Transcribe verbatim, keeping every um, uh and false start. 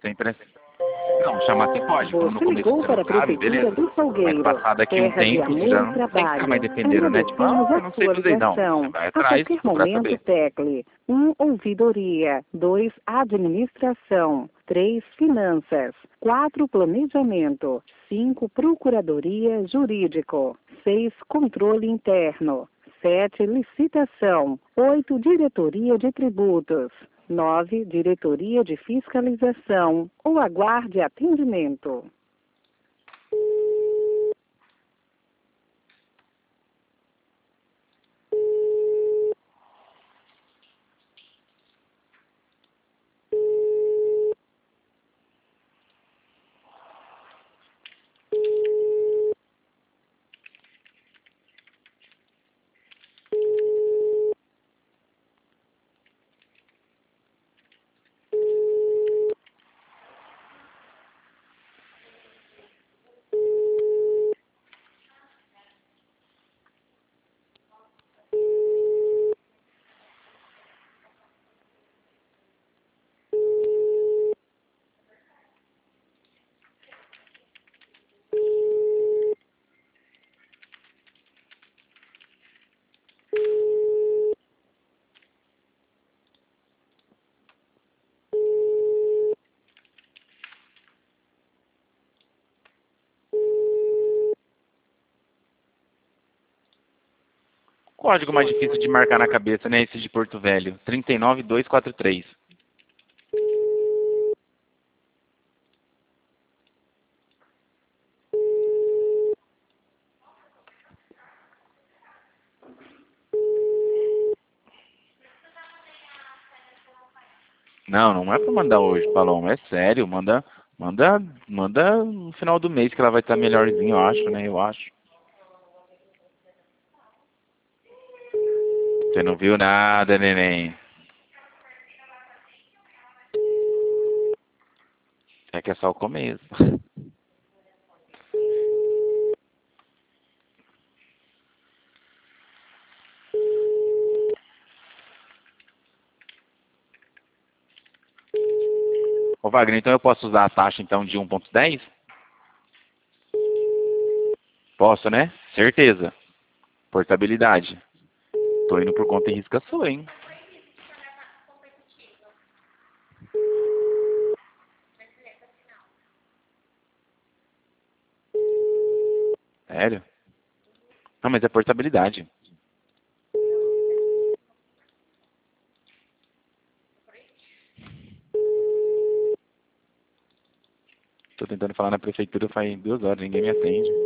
Sem impressão. Não, chamar você pode, como no Você começo ligou você para não a sabe, Prefeitura beleza. do Mas Salgueiro. passado aqui um Terra de tempo, você amor já e não tem que ficar trabalho. mais dependendo, né? Tipo, ah, Agradecemos eu a não sei sua fazer isso. Não, você ligação. vai A atrás qualquer pra momento, saber. tecle um. Ouvidoria. dois. Administração. três. Finanças. quatro. Planejamento. cinco. Procuradoria Jurídico. seis. Controle interno. sete. Licitação. oito. Diretoria de Tributos. nove. Diretoria de Fiscalização. Ou aguarde atendimento. Código mais difícil de marcar na cabeça, né? Esse de Porto Velho. trinta e nove, duzentos e quarenta e três. Não, não é pra mandar hoje, Paloma. É sério. Manda, manda, manda no final do mês que ela vai estar melhorzinho, eu acho, né? Eu acho. Você não viu nada, neném. É que é só o começo. Ô, Wagner, então eu posso usar a taxa então de um ponto dez? Posso, né? Certeza. Portabilidade. Tô indo por conta e risco sua, hein? Sério? Não, mas é portabilidade. Tô tentando falar na prefeitura faz duas horas, ninguém me atende.